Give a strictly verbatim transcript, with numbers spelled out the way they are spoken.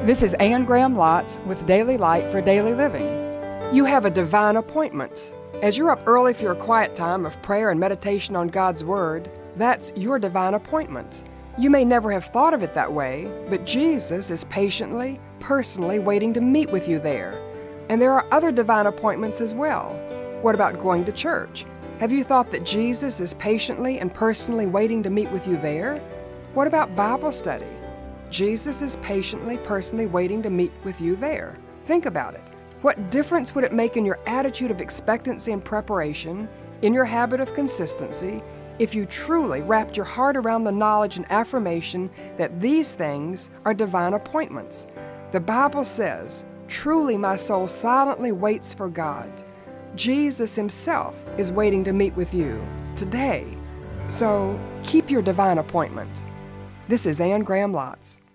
This is Ann Graham Lotz with Daily Light for Daily Living. You have a divine appointment. As you're up early for your quiet time of prayer and meditation on God's Word, that's your divine appointment. You may never have thought of it that way, but Jesus is patiently, personally waiting to meet with you there. And there are other divine appointments as well. What about going to church? Have you thought that Jesus is patiently and personally waiting to meet with you there? What about Bible study? Jesus is patiently, personally waiting to meet with you there. Think about it. What difference would it make in your attitude of expectancy and preparation, in your habit of consistency, if you truly wrapped your heart around the knowledge and affirmation that these things are divine appointments? The Bible says, "Truly my soul silently waits for God." Jesus Himself is waiting to meet with you today. So keep your divine appointment. This is Ann Graham Lotz.